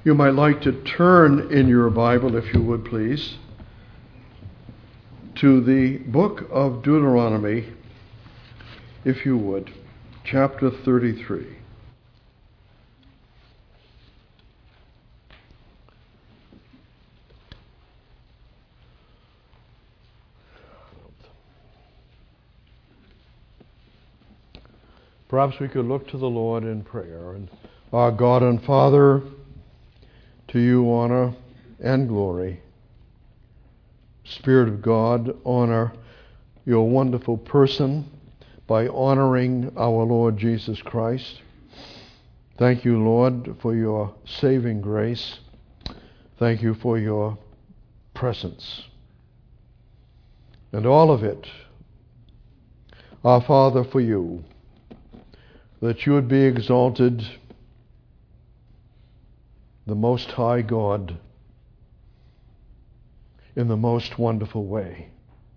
You might like to turn in your Bible, if you would please, to the book of Deuteronomy, if you would, chapter 33. Perhaps we could look to the Lord in prayer. And our God and Father, to you honor and glory. Spirit of God, honor your wonderful person by honoring our Lord Jesus Christ. Thank you, Lord, for your saving grace. Thank you for your presence. And all of it, our Father, for you, that you would be exalted, the Most High God, in the most wonderful way.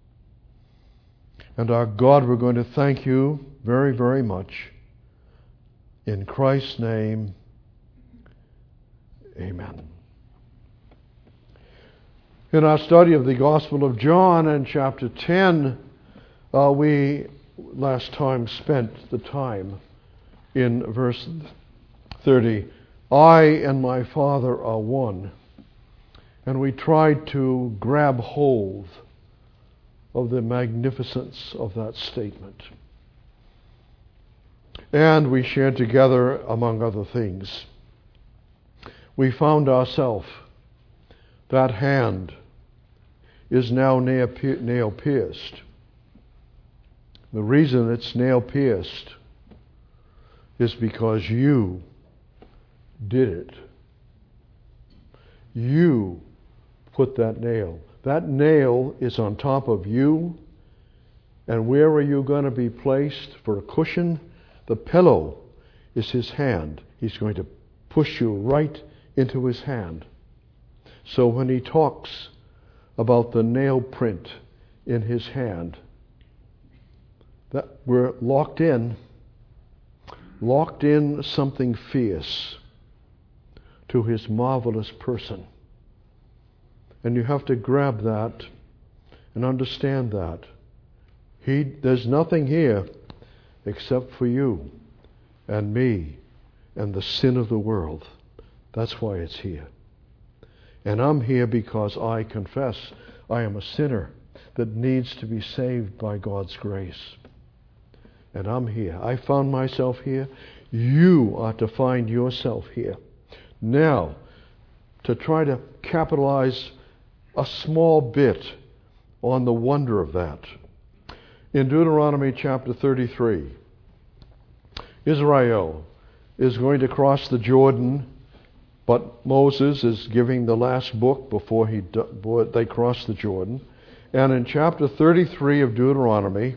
And our God, we're going to thank you very, very much. In Christ's name, amen. In our study of the Gospel of John in chapter 10, we last time spent the time in verse 30. I and my Father are one. And we tried to grab hold of the magnificence of that statement. And we shared together, among other things, we found ourselves, that hand is now nail pierced. The reason it's nail pierced is because you did it. You put that nail. That nail is on top of you. And where are you going to be placed for a cushion? The pillow is his hand. He's going to push you right into his hand. So when he talks about the nail print in his hand, that we're locked in something fierce to his marvelous person. And you have to grab that and understand that. There's nothing here except for you and me and the sin of the world. That's why it's here. And I'm here because I confess I am a sinner that needs to be saved by God's grace. And I'm here. I found myself here. You are to find yourself here. Now, to try to capitalize a small bit on the wonder of that. In Deuteronomy chapter 33, Israel is going to cross the Jordan, but Moses is giving the last book before they cross the Jordan. And in chapter 33 of Deuteronomy,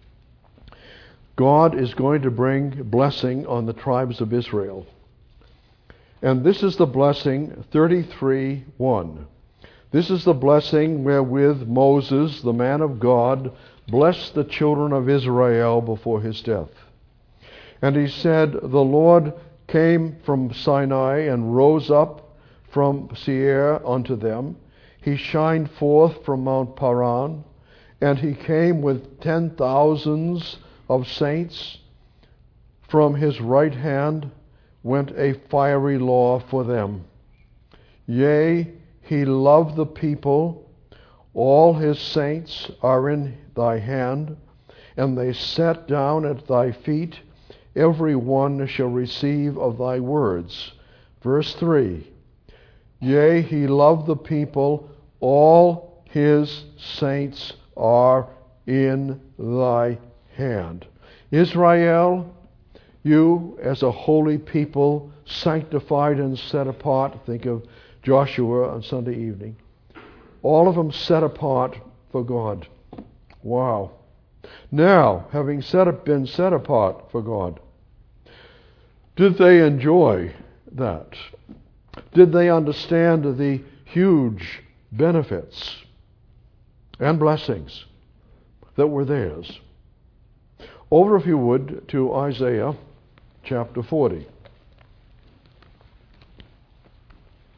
God is going to bring blessing on the tribes of Israel. And this is the blessing, 33:1. This is the blessing wherewith Moses, the man of God, blessed the children of Israel before his death. And he said, the Lord came from Sinai and rose up from Seir unto them. He shined forth from Mount Paran, and he came with 10,000s of saints. From his right hand went a fiery law for them. Yea, he loved the people. All his saints are in thy hand, and they sat down at thy feet. Every one shall receive of thy words. Verse 3. Yea, he loved the people. All his saints are in thy hand. Israel, you as a holy people, sanctified and set apart. Think of Joshua on Sunday evening. All of them set apart for God. Wow. Now, having been set apart for God, did they enjoy that? Did they understand the huge benefits and blessings that were theirs? Over, if you would, to Isaiah chapter 40.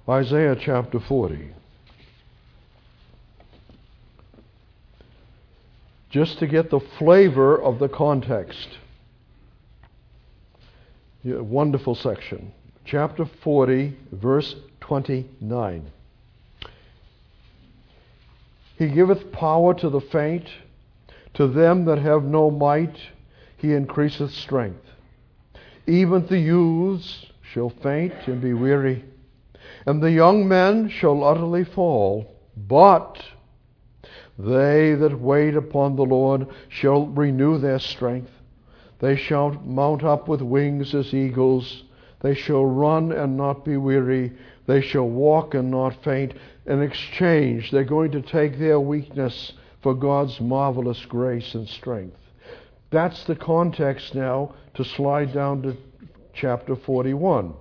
Isaiah chapter 40. Just to get the flavor of the context. Yeah, wonderful section. Chapter 40, verse 29. He giveth power to the faint, to them that have no might he increaseth strength. Even the youths shall faint and be weary, and the young men shall utterly fall. But they that wait upon the Lord shall renew their strength. They shall mount up with wings as eagles. They shall run and not be weary. They shall walk and not faint. In exchange, they're going to take their weakness for God's marvelous grace and strength. That's the context now to slide down to chapter 41.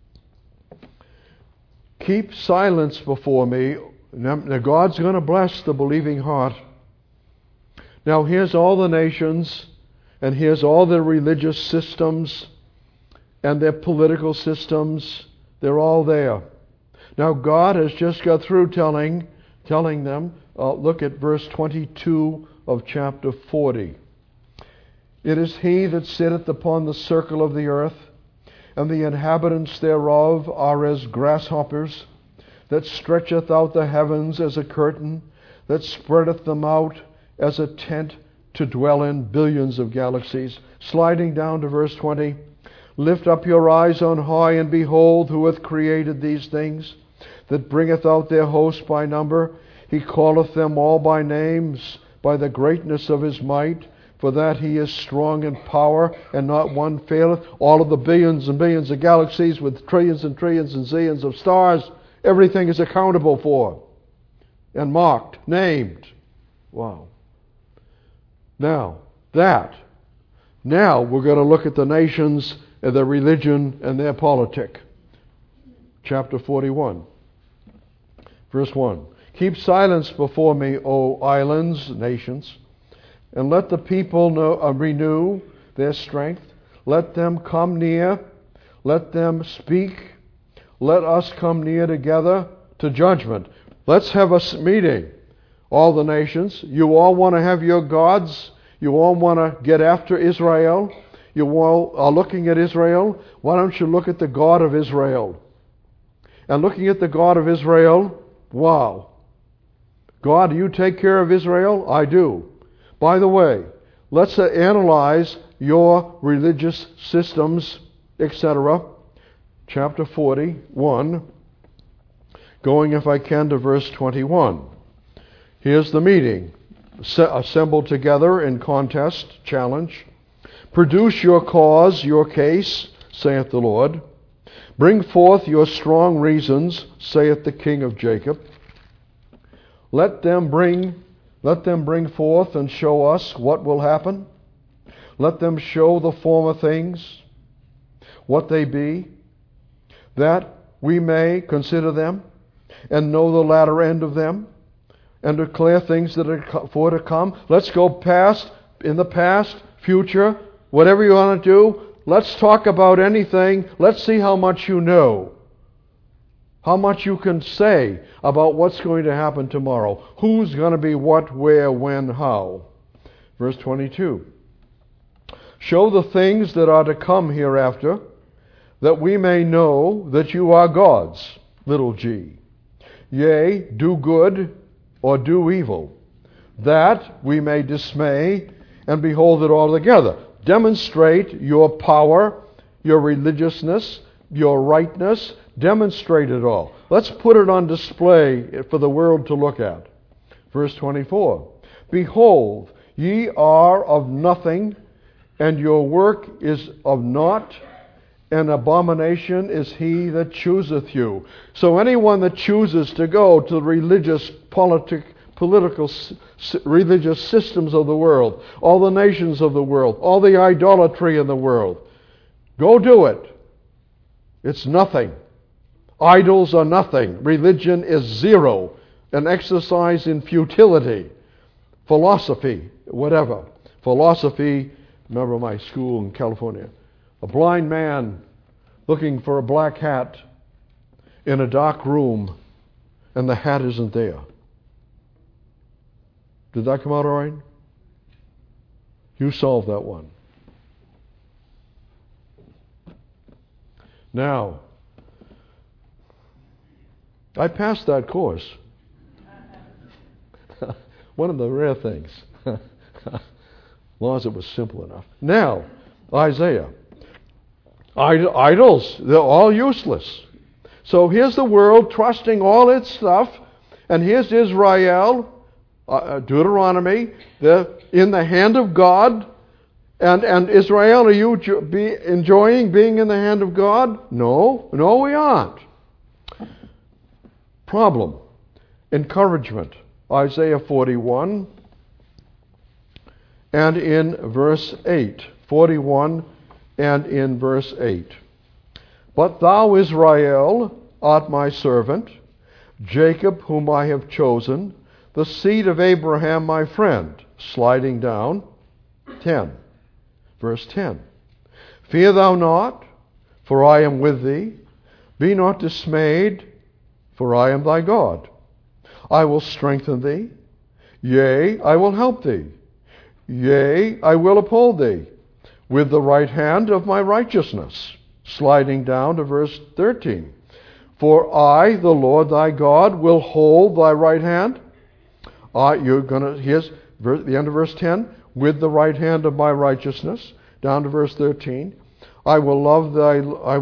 Keep silence before me. Now, God's going to bless the believing heart. Now here's all the nations, and here's all the religious systems and their political systems. They're all there. Now God has just got through telling them, look at verse 22 of chapter 40. It is he that sitteth upon the circle of the earth, and the inhabitants thereof are as grasshoppers, that stretcheth out the heavens as a curtain, that spreadeth them out as a tent to dwell in, billions of galaxies. Sliding down to verse 20. Lift up your eyes on high, and behold, who hath created these things, that bringeth out their host by number. He calleth them all by names, by the greatness of his might, for that he is strong in power, and not one faileth. All of the billions and billions of galaxies with trillions and trillions and zillions of stars, everything is accountable for and marked, named. Wow. Now we're going to look at the nations and their religion and their politic. Chapter 41, verse 1. Keep silence before me, O islands, nations, and let the people renew their strength. Let them come near. Let them speak. Let us come near together to judgment. Let's have a meeting. All the nations. You all want to have your gods. You all want to get after Israel. You all are looking at Israel. Why don't you look at the God of Israel? And looking at the God of Israel, wow. God, do you take care of Israel? I do. By the way, let's analyze your religious systems, etc. Chapter 41, going, if I can, to verse 21. Here's the meeting. Assembled together in contest, challenge. Produce your cause, your case, saith the Lord. Bring forth your strong reasons, saith the King of Jacob. Let them bring forth and show us what will happen. Let them show the former things, what they be, that we may consider them and know the latter end of them, and declare things that are for to come. Let's go past, in the past, future, whatever you want to do. Let's talk about anything. Let's see how much you know. How much you can say about what's going to happen tomorrow. Who's going to be what, where, when, how. Verse 22. Show the things that are to come hereafter, that we may know that you are gods, little g. Yea, do good, or do evil, that we may dismay and behold it all together. Demonstrate your power, your religiousness, your rightness. Demonstrate it all. Let's put it on display for the world to look at. Verse 24. Behold, ye are of nothing, and your work is of naught. An abomination is he that chooseth you. So anyone that chooses to go to the religious, political, religious systems of the world, all the nations of the world, all the idolatry in the world, go do it. It's nothing. Idols are nothing. Religion is zero. An exercise in futility. Philosophy, whatever. Philosophy, remember my school in California. A blind man looking for a black hat, in a dark room and the hat isn't there. Did that come out all right? You solved that one. Now, I passed that course. One of the rare things. As long as it was simple enough. Now, Isaiah. Idols, they're all useless. So here's the world trusting all its stuff, and here's Israel, Deuteronomy, they're in the hand of God. And Israel, are you enjoying being in the hand of God? No, we aren't. Problem. Encouragement. Isaiah 41 and in verse 8. 41 and in verse 8. But thou, Israel, art my servant, Jacob, whom I have chosen, the seed of Abraham, my friend. Sliding down. 10. Verse 10. Fear thou not, for I am with thee. Be not dismayed, for I am thy God. I will strengthen thee. Yea, I will help thee. Yea, I will uphold thee with the right hand of my righteousness. Sliding down to verse 13. For I, the Lord thy God, will hold thy right hand. Here's the end of verse 10. With the right hand of my righteousness. Down to verse 13. I will love thy,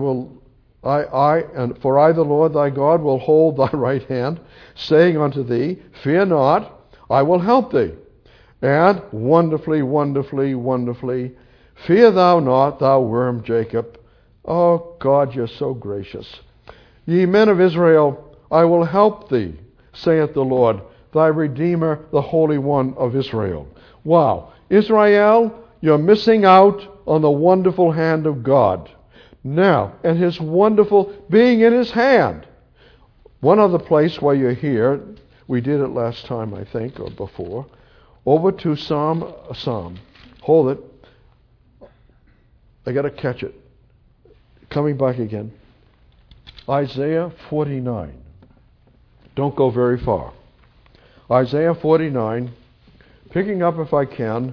for I, the Lord thy God, will hold thy right hand, saying unto thee, fear not, I will help thee. And wonderfully, wonderfully, wonderfully, fear thou not, thou worm Jacob. Oh God, you're so gracious. Ye men of Israel, I will help thee, saith the Lord, thy Redeemer, the Holy One of Israel. Wow. Israel, you're missing out on the wonderful hand of God. Now, and His wonderful being in His hand. One other place where you're here, we did it last time, I think, or before. Over to Psalm. Hold it. I got to catch it. Coming back again. Isaiah 49. Don't go very far. Isaiah 49, picking up if I can,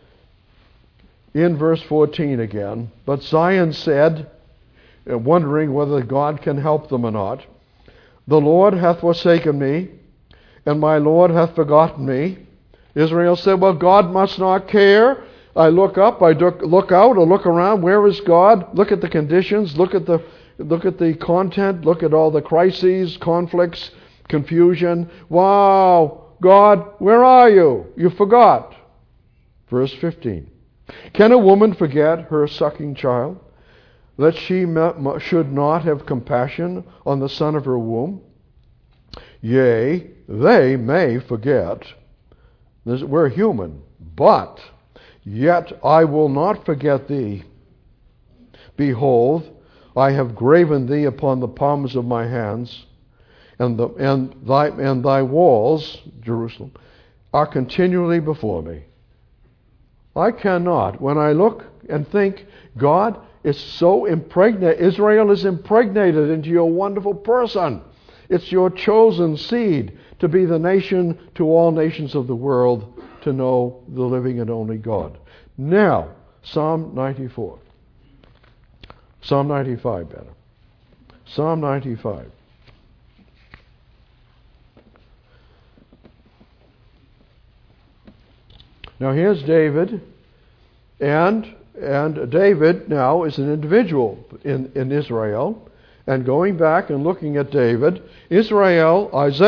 in verse 14 again. But Zion said, wondering whether God can help them or not, the Lord hath forsaken me, and my Lord hath forgotten me. Israel said, well, God must not care. I look up, I look out, or look around. Where is God? Look at the conditions. Look at the content. Look at all the crises, conflicts, confusion. Wow, God, where are you? You forgot. Verse 15. Can a woman forget her sucking child, that she should not have compassion on the son of her womb? Yea, they may forget. We're human, but yet I will not forget thee. Behold, I have graven thee upon the palms of my hands, and thy walls, Jerusalem, are continually before me. I cannot, when I look and think, God is so impregnated, Israel is impregnated into your wonderful person. It's your chosen seed to be the nation to all nations of the world to know the living and only God. Now, Psalm 94. Psalm 95, better. Psalm 95. Now here's David, and David now is an individual in Israel, and going back and looking at David, Israel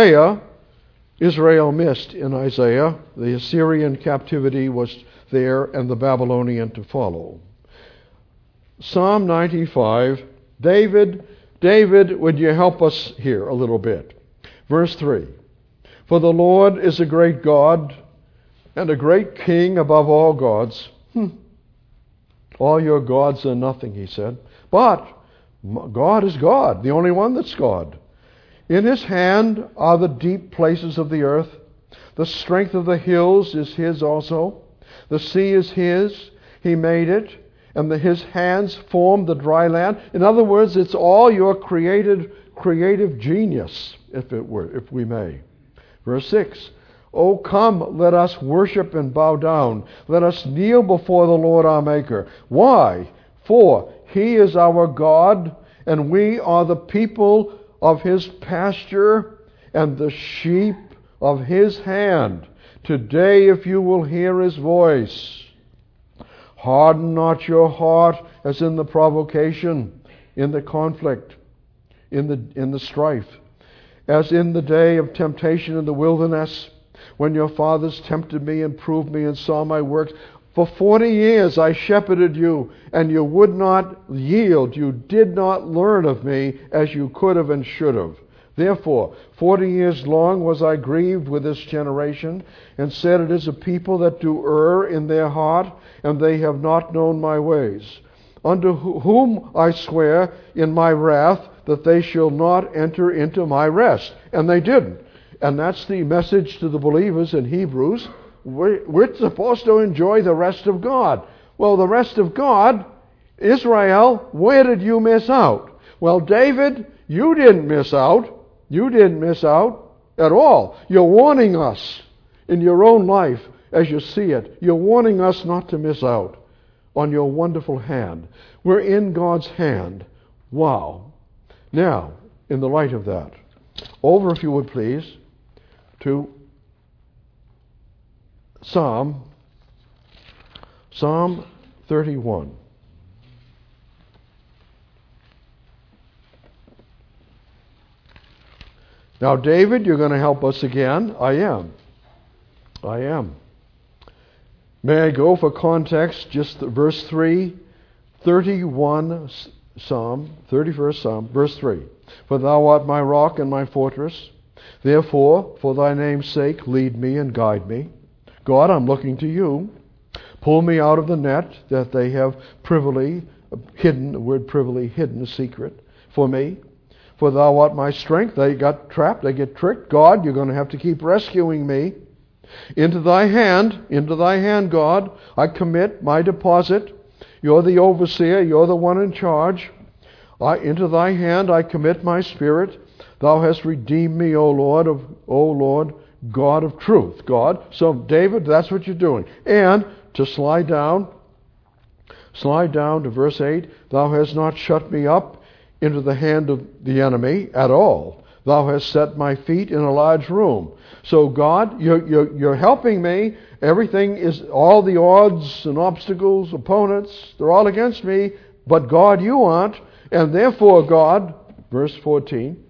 missed in Isaiah. The Assyrian captivity was there and the Babylonian to follow. Psalm 95, David, would you help us here a little bit? Verse 3, for the Lord is a great God, and a great king above all gods. All your gods are nothing, he said. But God is God, the only one that's God. In his hand are the deep places of the earth. The strength of the hills is his also. The sea is his. He made it. And his hands formed the dry land. In other words, it's all your created creative genius, if we may. Verse 6, "O come, let us worship and bow down. Let us kneel before the Lord our Maker." Why? "For He is our God, and we are the people of His pasture and the sheep of His hand. Today, if you will hear His voice, harden not your heart as in the provocation, in the conflict, in the strife, as in the day of temptation in the wilderness, when your fathers tempted me and proved me and saw my works. For 40 years I shepherded you, and you would not yield. You did not learn of me as you could have and should have. Therefore, 40 years long was I grieved with this generation, and said, It is a people that do err in their heart, and they have not known my ways. Unto whom I swear in my wrath that they shall not enter into my rest. And they didn't. And that's the message to the believers in Hebrews. We're supposed to enjoy the rest of God. Well, the rest of God, Israel, where did you miss out? Well, David, you didn't miss out. You didn't miss out at all. You're warning us in your own life as you see it. You're warning us not to miss out on your wonderful hand. We're in God's hand. Wow. Now, in the light of that, over, if you would please, to Psalm 31. Now, David, you're going to help us again. I am. May I go for context, just verse 3, 31 Psalm, 31st Psalm, verse 3. For thou art my rock and my fortress. Therefore, for thy name's sake, lead me and guide me. God, I'm looking to you. Pull me out of the net that they have privily hidden, the word privily, hidden a secret for me. For thou art my strength. They got trapped, they get tricked. God, you're going to have to keep rescuing me. Into thy hand, God, I commit my deposit. You're the overseer, you're the one in charge. Into thy hand I commit my spirit. Thou hast redeemed me, O Lord, God of truth. God. So, David, that's what you're doing. And to slide down to verse 8, thou hast not shut me up into the hand of the enemy at all. Thou hast set my feet in a large room. So God, you're helping me. Everything is, all the odds and obstacles, opponents, they're all against me. But God, you aren't. And therefore, God, verse 14,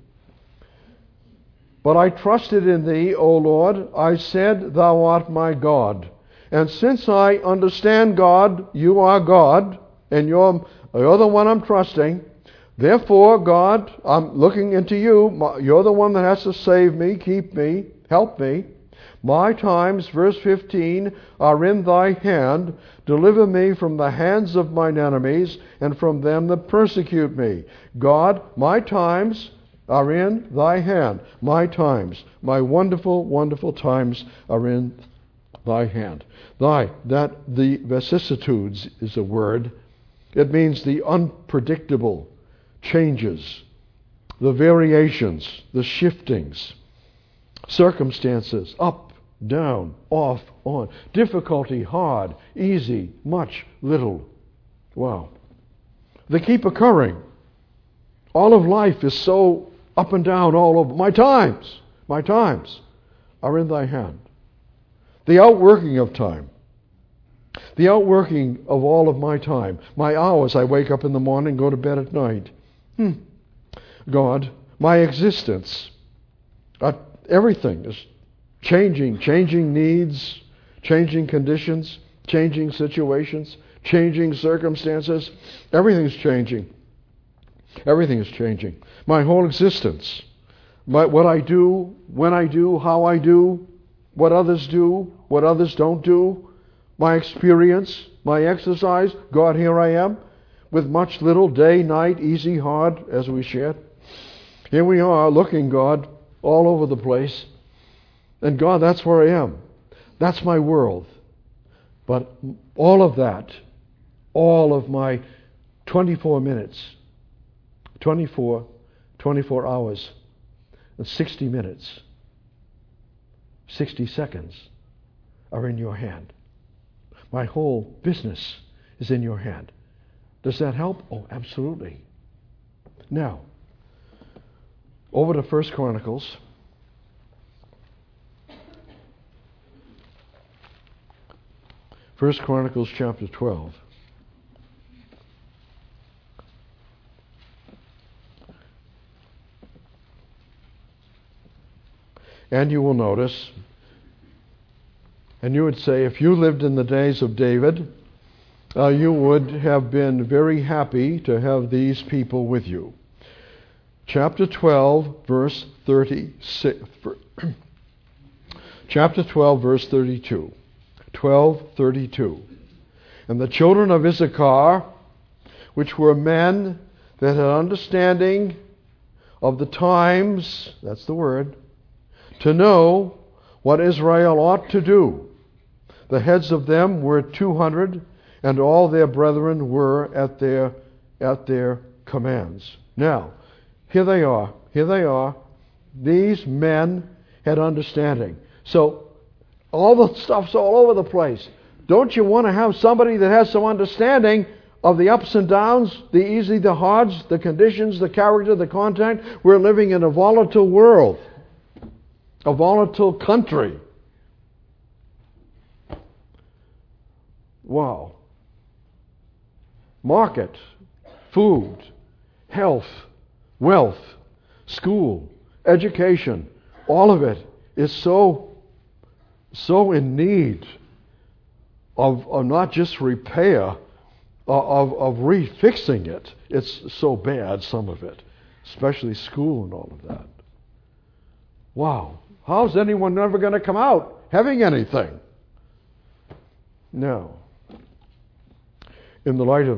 but I trusted in thee, O Lord. I said, thou art my God. And since I understand God, you are God, and you're the one I'm trusting. Therefore, God, I'm looking into you. You're the one that has to save me, keep me, help me. My times, verse 15, are in thy hand. Deliver me from the hands of mine enemies and from them that persecute me. God, my times are in thy hand. My times, my wonderful, wonderful times are in thy hand. The vicissitudes is a word. It means the unpredictable changes, the variations, the shiftings, circumstances, up, down, off, on, difficulty, hard, easy, much, little. Wow. They keep occurring. All of life is so up and down all over. My times are in thy hand. The outworking of time. The outworking of all of my time. My hours, I wake up in the morning, go to bed at night. God, my existence, everything is changing needs, changing conditions, changing situations, changing circumstances. Everything's changing. Everything is changing. My whole existence, what I do, when I do, how I do, what others do, what others don't do, my experience, my exercise. God, here I am. With much, little, day, night, easy, hard, as we shared. Here we are, looking, God, all over the place. And God, that's where I am. That's my world. But all of that, all of my 24 minutes, 24 24 hours and 60 minutes, 60 seconds are in your hand. My whole business is in your hand. Does that help? Oh, absolutely. Now, over to 1 Chronicles. 1 Chronicles chapter 12. And you will notice, and you would say, if you lived in the days of David, you would have been very happy to have these people with you. Chapter 12, verse 36. Chapter 12, verse 32. 12:32. And the children of Issachar, which were men that had understanding of the times, that's the word, to know what Israel ought to do. The heads of them were 200, and all their brethren were at their commands. Now, here they are. These men had understanding. So, all the stuff's all over the place. Don't you want to have somebody that has some understanding of the ups and downs, the easy, the hards, the conditions, the character, the content? We're living in a volatile world, a volatile country. Wow. Market, food, health, wealth, school, education, all of it is so in need of not just repair, of refixing it. It's so bad, some of it, especially school and all of that. Wow. How's anyone ever going to come out having anything? Now, in the light of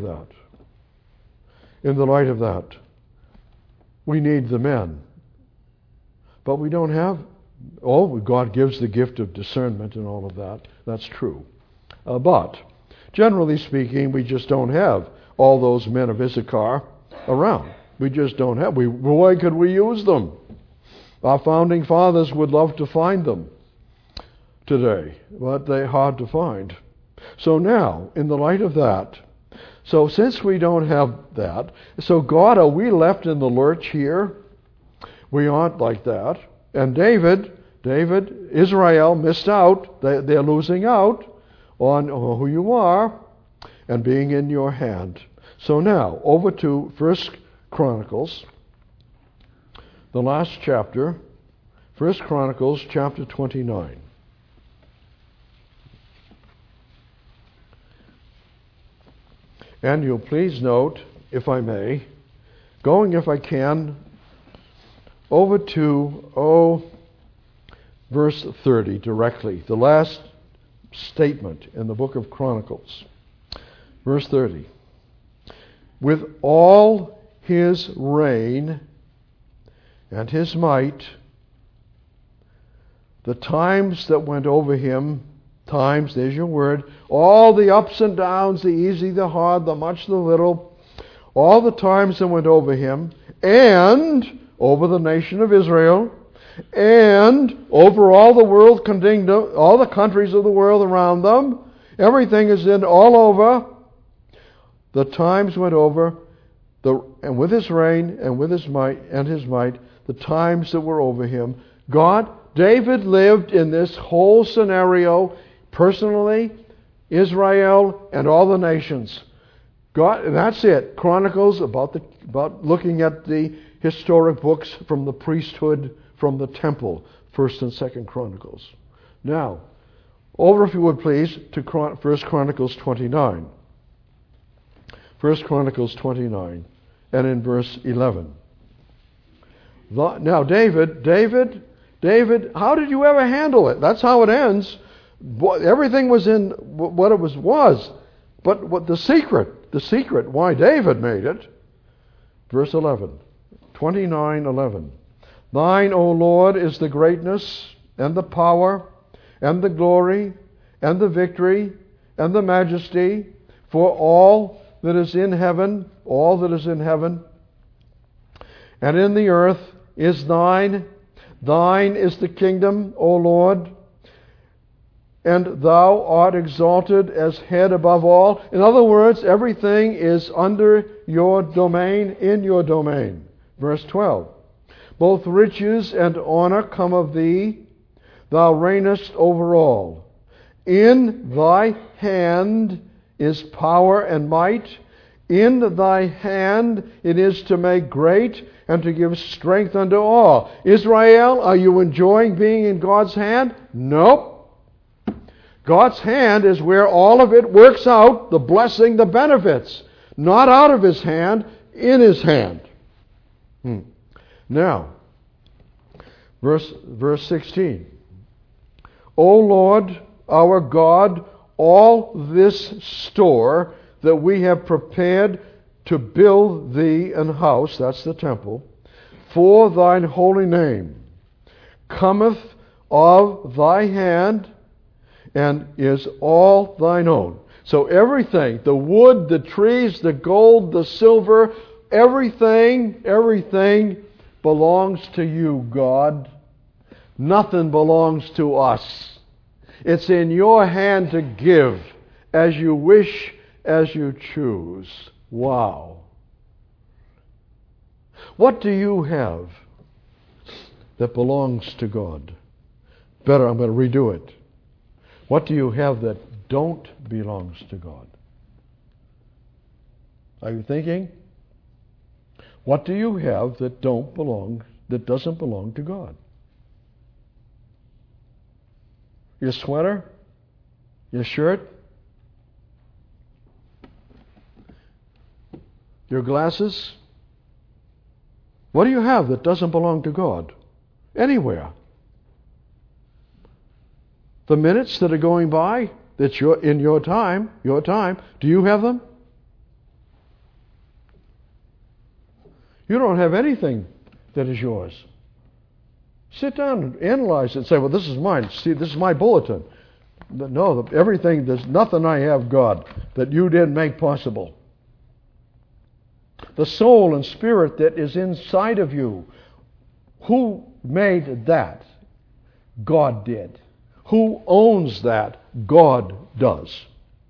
that, we need the men. But we don't have, God gives the gift of discernment and all of that. That's true. But, generally speaking, we just don't have all those men of Issachar around. We just don't have. Why could we use them? Our founding fathers would love to find them today, but they're hard to find. So now, in the light of that, so since we don't have that, so God, are we left in the lurch here? We aren't like that. And David, Israel missed out. They're losing out on who you are and being in your hand. So now, over to 1 Chronicles, the last chapter, 1 Chronicles chapter 29. And you'll please note, if I may, going if I can, over to, verse 30 directly, the last statement in the book of Chronicles. Verse 30. With all his reign and his might, the times that went over him, times, there's your word, all the ups and downs, the easy, the hard, the much, the little, all the times that went over him, and over the nation of Israel, and over all the world, all the countries of the world around them. Everything is in all over. The times went over, and with his reign and with his might, the times that were over him. David lived in this whole scenario personally, Israel and all the nations. And that's it. Chronicles about looking at the historic books from the priesthood, from the temple, 1st and 2nd Chronicles. Now, over if you would please to 1 Chronicles 29. 1 Chronicles 29 and in verse 11. Now David, how did you ever handle it? That's how it ends. Everything was in what it was. But what the secret, why David made it. Verse 11. 29:11. Thine, O Lord, is the greatness and the power and the glory and the victory and the majesty, for all that is in heaven, and in the earth is thine. Thine is the kingdom, O Lord, and thou art exalted as head above all. In other words, everything is under your domain, in your domain. Verse 12. Both riches and honor come of thee. Thou reignest over all. In thy hand is power and might. In thy hand it is to make great and to give strength unto all. Israel, are you enjoying being in God's hand? Nope. God's hand is where all of it works out, the blessing, the benefits. Not out of His hand, in His hand. Now, verse 16. O Lord, our God, all this store that we have prepared to build Thee an house, that's the temple, for Thine holy name, cometh of Thy hand, and is all Thine own. So everything, the wood, the trees, the gold, the silver, everything belongs to You, God. Nothing belongs to us. It's in Your hand to give as You wish, as You choose. Wow. What do you have that belongs to God? Better, I'm going to redo it. What do you have that don't belongs to God? Are you thinking? What do you have that doesn't belong to God? Your sweater? Your shirt? Your glasses? What do you have that doesn't belong to God? Anywhere. The minutes that are going by, that's in your time, do you have them? You don't have anything that is yours. Sit down and analyze it and say, well, this is mine. See, this is my bulletin. No, everything, there's nothing I have, God, that You didn't make possible. The soul and spirit that is inside of you, who made that? God did. Who owns that? God does.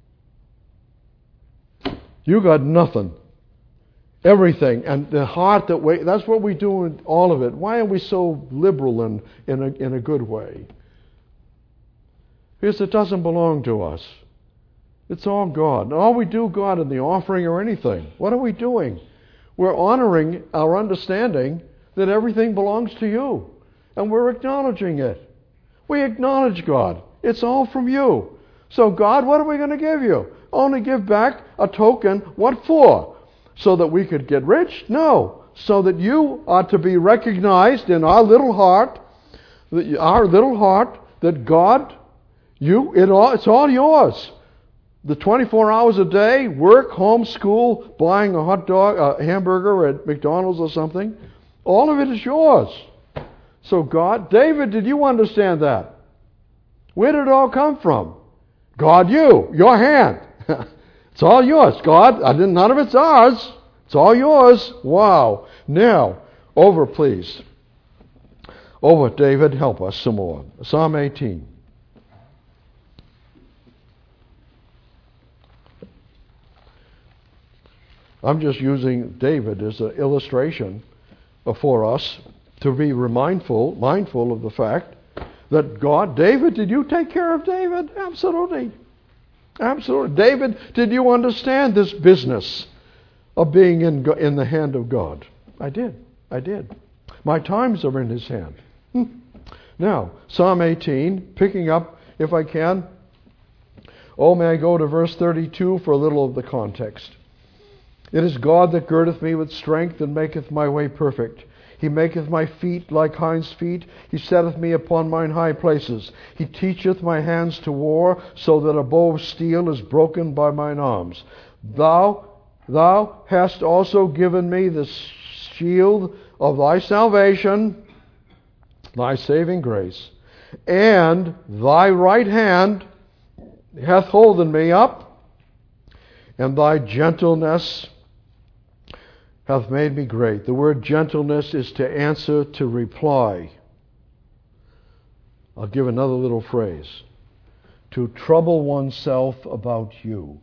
You got nothing. Everything. And the heart that's what we do in all of it. Why are we so liberal in a good way? Because it doesn't belong to us. It's all God. All we do, God, in the offering or anything, what are we doing? We're honoring our understanding that everything belongs to You. And we're acknowledging it. We acknowledge God. It's all from You. So God, what are we going to give You? Only give back a token. What for? So that we could get rich? No. So that You are to be recognized in our little heart, that God, it's all Yours. The 24 hours a day, work, home, school, buying a hot dog, a hamburger at McDonald's or something, all of it is Yours. So God, David, did you understand that? Where did it all come from? God, your hand. It's all Yours. God, none of it's ours. It's all Yours. Wow. Now, over please. Over, David, help us some more. Psalm 18. I'm just using David as an illustration for us to be mindful of the fact that God, David, did you take care of David? Absolutely. Absolutely. David, did you understand this business of being in the hand of God? I did. My times are in His hand. Now, Psalm 18, picking up, if I can. Oh, may I go to verse 32 for a little of the context. It is God that girdeth me with strength and maketh my way perfect. He maketh my feet like hinds' feet. He setteth me upon mine high places. He teacheth my hands to war, so that a bow of steel is broken by mine arms. Thou hast also given me the shield of Thy salvation, Thy saving grace, and Thy right hand hath holden me up, and Thy gentleness hath made me great. The word gentleness is to answer, to reply. I'll give another little phrase. To trouble oneself about you.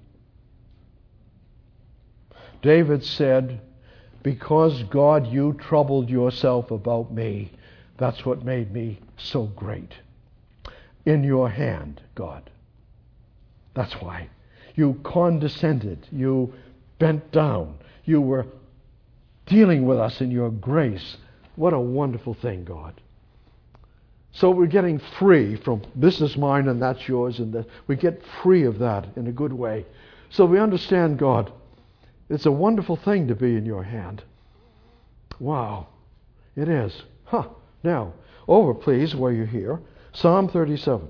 David said, because God, you troubled yourself about me. That's what made me so great. In your hand, God. That's why. You condescended. You bent down. You were dealing with us in your grace. What a wonderful thing, God. So we're getting free from this is mine and that's yours, and that we get free of that in a good way. So we understand, God, it's a wonderful thing to be in your hand. Wow, it is. Now, over please, where you're here, Psalm 37.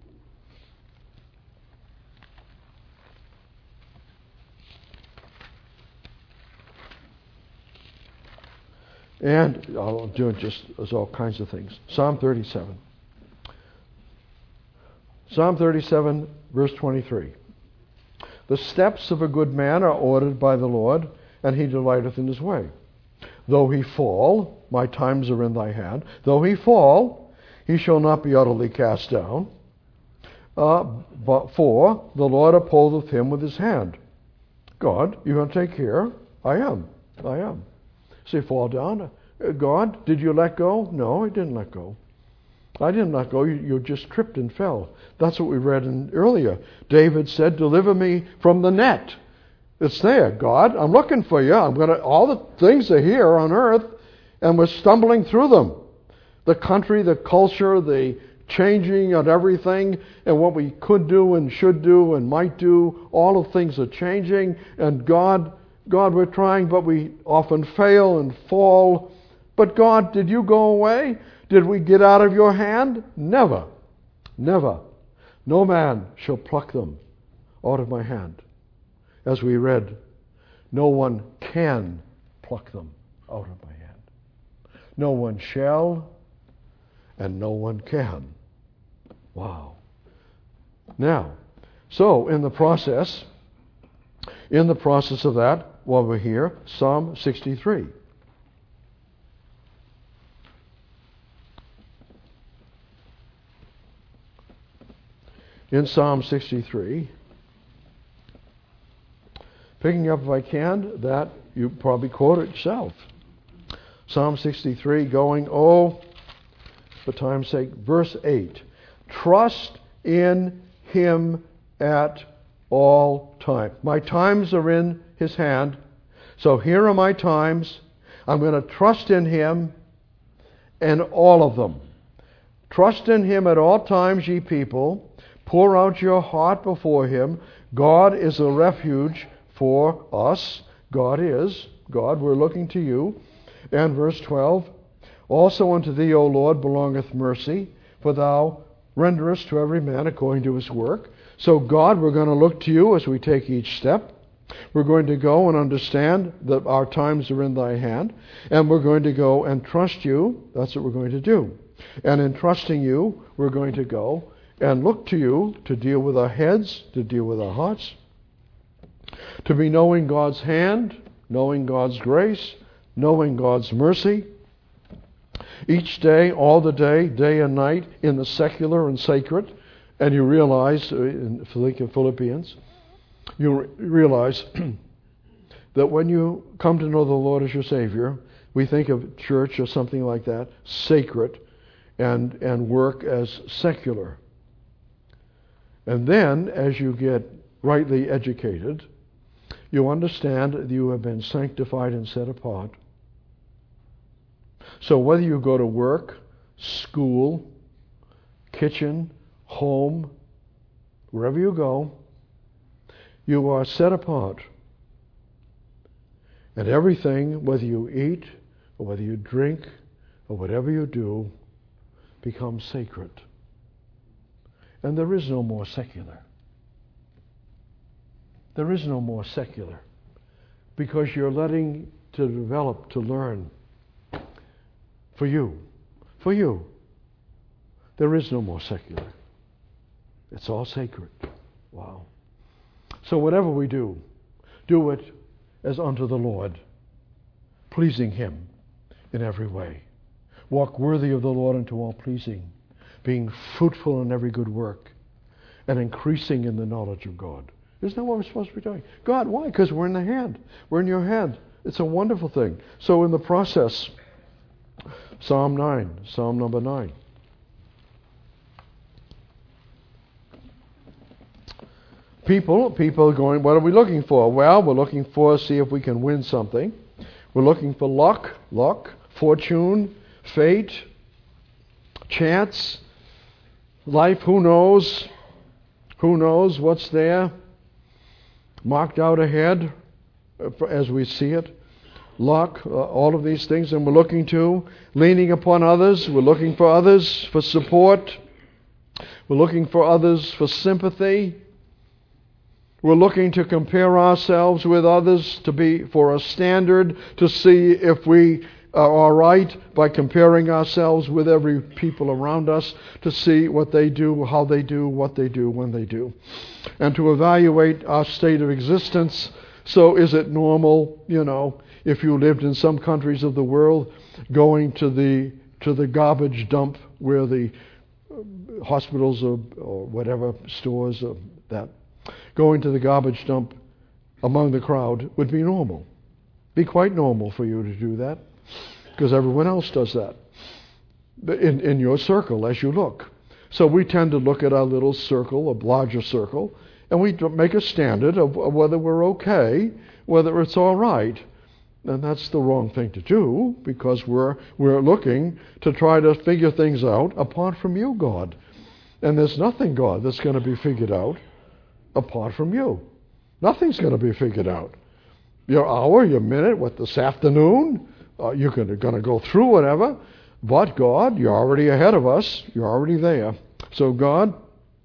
And I'll do it just as all kinds of things. Psalm 37. Psalm 37, verse 23. The steps of a good man are ordered by the Lord, and he delighteth in his way. Though he fall, my times are in thy hand. Though he fall, he shall not be utterly cast down. But for the Lord upholdeth him with his hand. God, you're going to take care? I am. So you fall down. God, did you let go? No, I didn't let go. I didn't let go. You just tripped and fell. That's what we read earlier. David said, deliver me from the net. It's there. God, I'm looking for you. All the things are here on earth, and we're stumbling through them. The country, the culture, the changing of everything, and what we could do and should do and might do, all of things are changing, and God, we're trying, but we often fail and fall. But God, did you go away? Did we get out of your hand? Never. Never. No man shall pluck them out of my hand. As we read, no one can pluck them out of my hand. No one shall, and no one can. Wow. Now, so in the process of that, while we're here, Psalm 63. In Psalm 63, picking up if I can, that you probably quote it yourself. Psalm 63, going, for time's sake, verse 8. Trust in him at all time. My times are in his hand. So here are my times. I'm going to trust in him and all of them. Trust in him at all times, ye people. Pour out your heart before him. God is a refuge for us. God, we're looking to you. And verse 12, also unto thee, O Lord, belongeth mercy, for thou renderest to every man according to his work. So God, we're going to look to you as we take each step. We're going to go and understand that our times are in thy hand, and we're going to go and trust you. That's what we're going to do. And in trusting you, we're going to go and look to you to deal with our heads, to deal with our hearts, to be knowing God's hand, knowing God's grace, knowing God's mercy. Each day, all the day and night, in the secular and sacred. And you realize, in Philippians, you realize that when you come to know the Lord as your Savior, we think of church or something like that, sacred, and work as secular. And then, as you get rightly educated, you understand that you have been sanctified and set apart. So whether you go to work, school, kitchen, home, wherever you go, you are set apart. And everything, whether you eat or whether you drink or whatever you do, becomes sacred. And there is no more secular. There is no more secular. Because you're letting to develop, to learn. For you. For you. There is no more secular. It's all sacred. Wow. So whatever we do, do it as unto the Lord. pleasing Him in every way. Walk worthy of the Lord unto all pleasing, being fruitful in every good work, and increasing in the knowledge of God. Isn't that what we're supposed to be doing? God, why? Because we're in the hand. We're in your hand. It's a wonderful thing. So in the process, Psalm number 9. People going, what are we looking for? Well, we're looking for, see if we can win something. We're looking for luck, fortune, fate, chance, life, who knows? Who knows what's there? Marked out ahead as we see it. Luck, all of these things, and we're looking to, leaning upon others. We're looking for others for support. We're looking for others for sympathy. We're looking to compare ourselves with others for a standard to see if we are right by comparing ourselves with every people around us to see what they do, how they do, what they do, when they do. And to evaluate our state of existence. So is it normal, if you lived in some countries of the world, going to the garbage dump where the hospitals or whatever stores or that, going to the garbage dump among the crowd would be normal. Be quite normal for you to do that, because everyone else does that in your circle as you look. So we tend to look at our little circle, a larger circle, and we make a standard of whether we're okay, whether it's all right. And that's the wrong thing to do, because we're looking to try to figure things out apart from you, God. And there's nothing, God, that's going to be figured out apart from you. Nothing's going to be figured out. Your hour, your minute, this afternoon, you're going to go through whatever. But God, you're already ahead of us. You're already there. So God,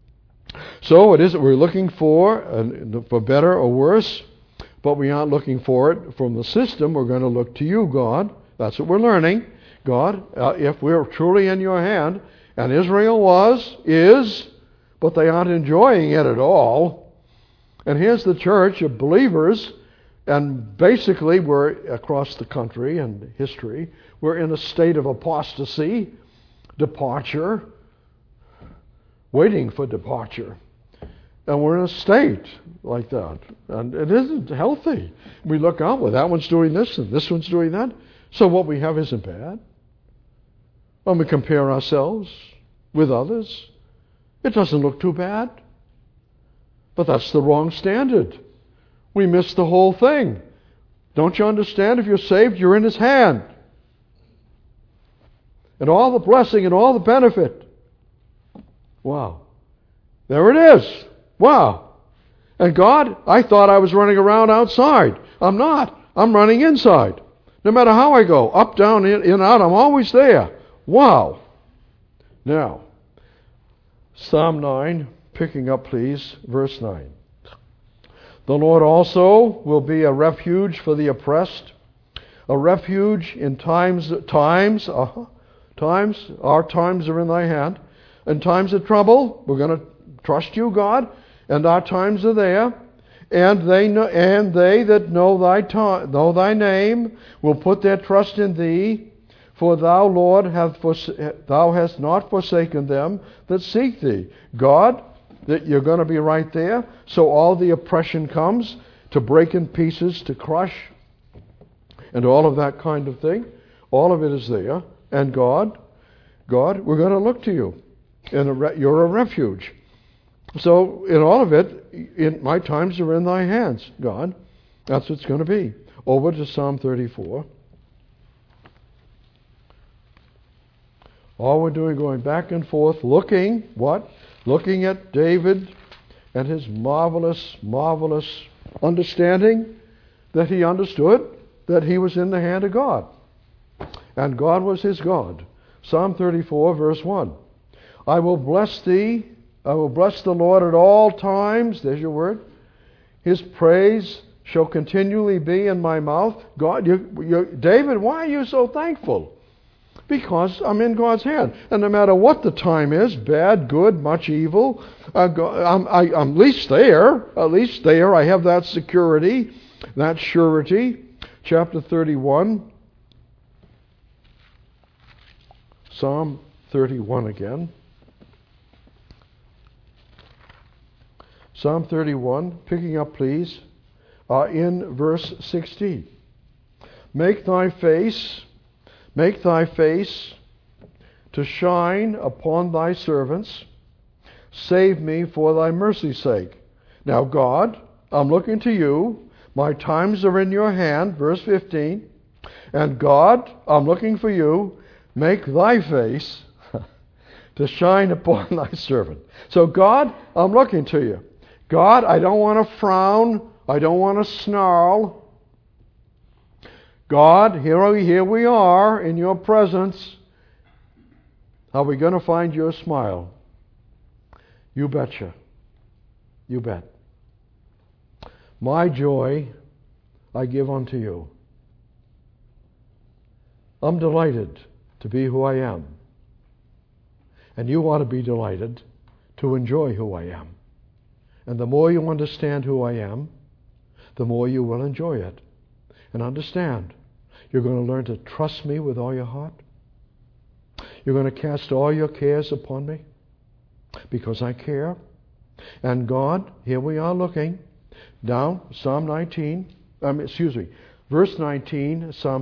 so it is that we're looking for better or worse, but we aren't looking for it from the system. We're going to look to you, God. That's what we're learning. God, if we're truly in your hand, and Israel is, but they aren't enjoying it at all. And here's the church of believers, and basically we're across the country and history, we're in a state of apostasy, departure, waiting for departure. And we're in a state like that. And it isn't healthy. We look out, well, that one's doing this and this one's doing that. So what we have isn't bad. When we compare ourselves with others, it doesn't look too bad. But that's the wrong standard. We miss the whole thing. Don't you understand? If you're saved, you're in His hand. And all the blessing and all the benefit. Wow. There it is. Wow. And God, I thought I was running around outside. I'm not. I'm running inside. No matter how I go, up, down, in, out, I'm always there. Wow. Now, Psalm 9, picking up, please, verse 9. The Lord also will be a refuge for the oppressed, a refuge in times, our times are in thy hand. In times of trouble, we're going to trust you, God, and our times are there. And they that know thy name will put their trust in thee, for thou, Lord, thou hast not forsaken them that seek thee. God, that you're going to be right there. So all the oppression comes to break in pieces, to crush, and all of that kind of thing. All of it is there. And God, we're going to look to you. You're a refuge. So in all of it, my times are in thy hands, God. That's what it's going to be. Over to Psalm 34. All we're doing, going back and forth, looking at David and his marvelous, marvelous understanding that he understood that he was in the hand of God. And God was his God. Psalm 34, verse 1. I will bless thee. I will bless the Lord at all times. There's your word. His praise shall continually be in my mouth. God, David, why are you so thankful? Because I'm in God's hand. And no matter what the time is, bad, good, much evil, I'm at least there. At least there I have that security, that surety. Chapter 31, Psalm 31 again. Psalm 31, picking up please, in verse 16. Make thy face to shine upon thy servants. Save me for thy mercy's sake. Now God, I'm looking to you. My times are in your hand, verse 15. And God, I'm looking for you. Make thy face to shine upon thy servant. So God, I'm looking to you. God, I don't want to frown. I don't want to snarl. God, here we are in your presence. Are we going to find your smile? You betcha. You bet. My joy I give unto you. I'm delighted to be who I am. And you ought to be delighted to enjoy who I am. And the more you understand who I am, the more you will enjoy it. And understand, you're going to learn to trust me with all your heart. You're going to cast all your cares upon me because I care. And God, here we are looking down, Psalm 19, verse 19, Psalm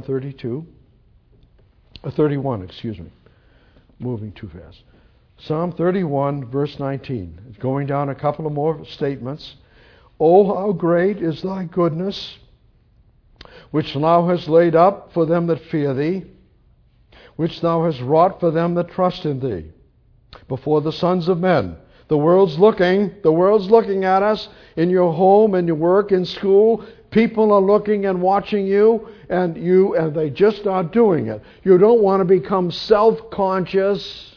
31, moving too fast. Psalm 31, verse 19. Going down a couple of more statements. Oh, how great is thy goodness, which thou hast laid up for them that fear thee, which thou hast wrought for them that trust in thee, before the sons of men. The world's looking at us in your home, in your work, in school. People are looking and watching you, and they just are doing it. You don't want to become self-conscious.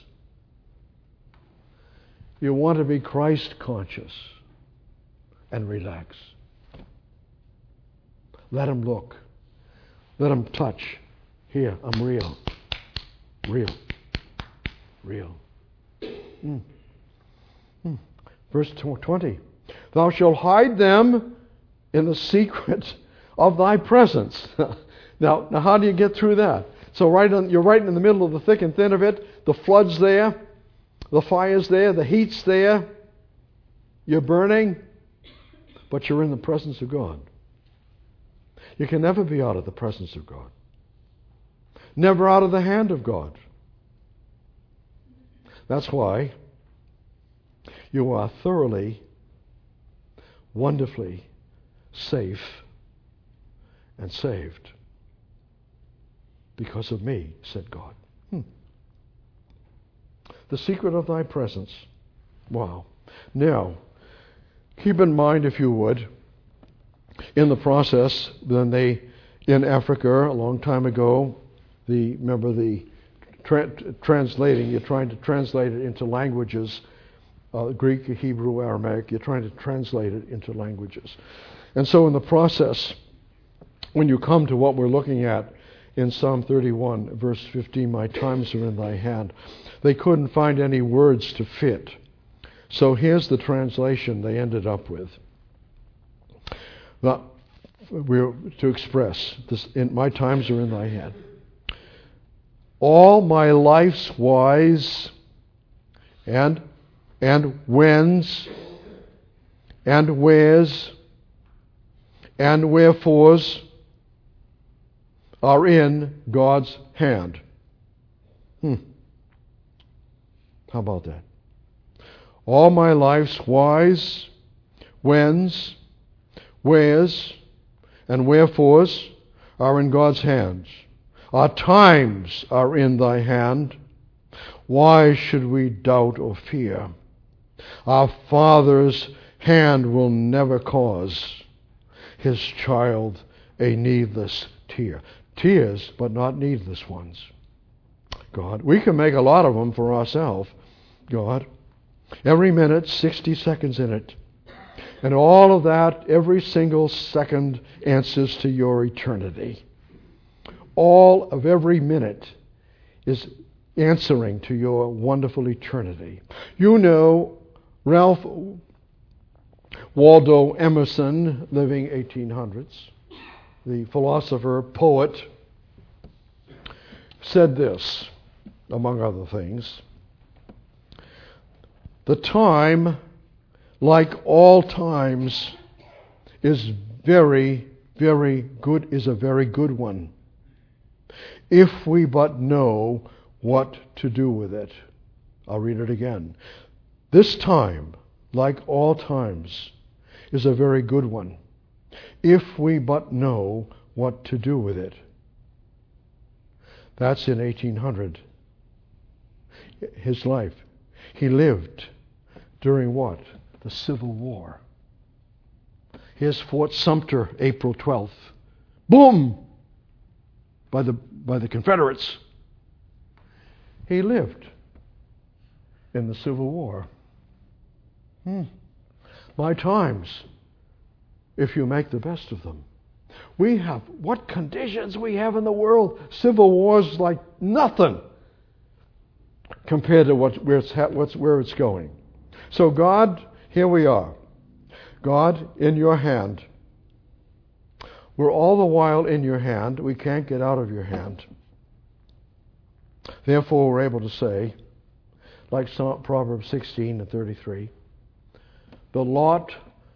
You want to be Christ-conscious and relax. Let him look. Let him touch. Here, I'm real. Real. Verse 20. Thou shalt hide them in the secret of thy presence. Now, how do you get through that? So you're right in the middle of the thick and thin of it. The flood's there. The fire's there. The heat's there. You're burning. But you're in the presence of God. You can never be out of the presence of God. Never out of the hand of God. That's why you are thoroughly, wonderfully safe and saved. Because of me, said God. The secret of thy presence. Wow. Now, keep in mind, if you would, in the process, then in Africa, a long time ago, translating, you're trying to translate it into languages, Greek, Hebrew, Aramaic, you're trying to translate it into languages. And so in the process, when you come to what we're looking at in Psalm 31, verse 15, my times are in thy hand, they couldn't find any words to fit. So here's the translation they ended up with. We're to express this: my times are in thy hand. All my life's whys and whens and wheres and wherefores are in God's hand. How about that? All my life's whys, whens, wheres, and wherefores are in God's hands. Our times are in thy hand. Why should we doubt or fear? Our Father's hand will never cause his child a needless tear. Tears, but not needless ones. God, we can make a lot of them for ourselves. God, every minute, 60 seconds in it. And all of that, every single second answers to your eternity. All of every minute is answering to your wonderful eternity. You know, Ralph Waldo Emerson, living 1800s, the philosopher, poet, said this. among other things. The time, like all times, is very, very good, is a very good one, if we but know what to do with it. I'll read it again. This time, like all times, is a very good one, if we but know what to do with it. That's in 1800. His life. He lived during what? The Civil War. Here's Fort Sumter, April 12th. Boom! By the Confederates. He lived in the Civil War. My times, if you make the best of them. We have, what conditions we have in the world. Civil wars like nothing compared to where it's going. So God, here we are. God, in your hand. We're all the while in your hand. We can't get out of your hand. Therefore, we're able to say, like Proverbs 16:33, the lot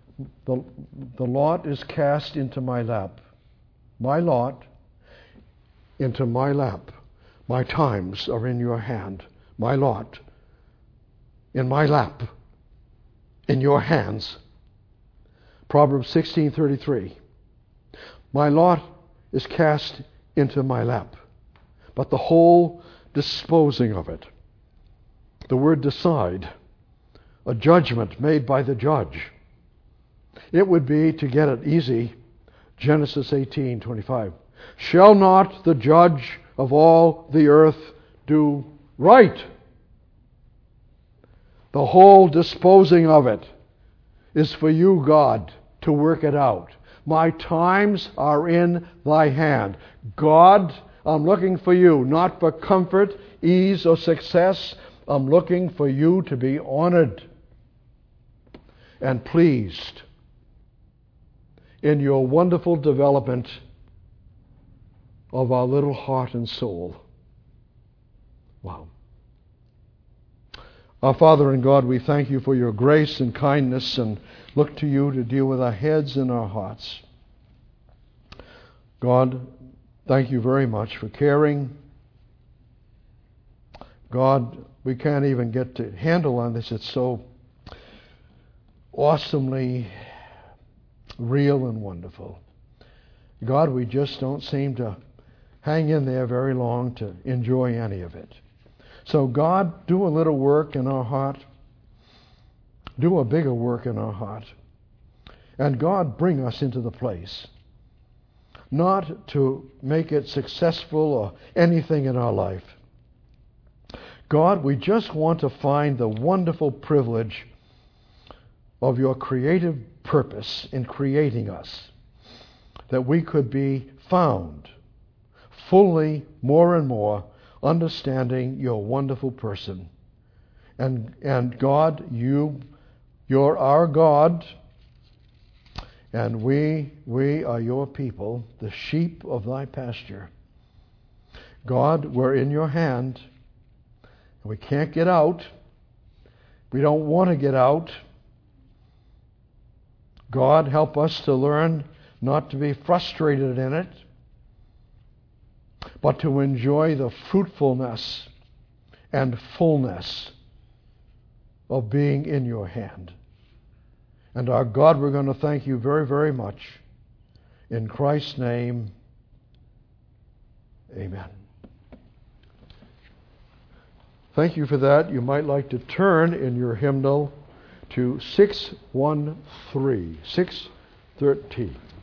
is cast into my lap. My lot into my lap. My times are in your hand. My lot in my lap. In your hands. Proverbs 16:33. My lot is cast into my lap, but the whole disposing of it. The word decide, a judgment made by the judge. It would be, to get it easy, Genesis 18:25. Shall not the judge of all the earth do right? The whole disposing of it is for you, God, to work it out. My times are in thy hand. God, I'm looking for you, not for comfort, ease, or success. I'm looking for you to be honored and pleased in your wonderful development of our little heart and soul. Wow. Our Father and God, we thank you for your grace and kindness and look to you to deal with our heads and our hearts. God, thank you very much for caring. God, we can't even get to handle on this. It's so awesomely real and wonderful. God, we just don't seem to hang in there very long to enjoy any of it. So God, do a little work in our heart. Do a bigger work in our heart. And God, bring us into the place, not to make it successful or anything in our life. God, we just want to find the wonderful privilege of your creative purpose in creating us, that we could be found fully, more and more, understanding your wonderful person. And God, you're our God, and we are your people, the sheep of thy pasture. God, we're in your hand. We can't get out. We don't want to get out. God, help us to learn not to be frustrated in it, but to enjoy the fruitfulness and fullness of being in your hand. And our God, we're going to thank you very, very much. In Christ's name, amen. Thank you for that. You might like to turn in your hymnal to 613. 613.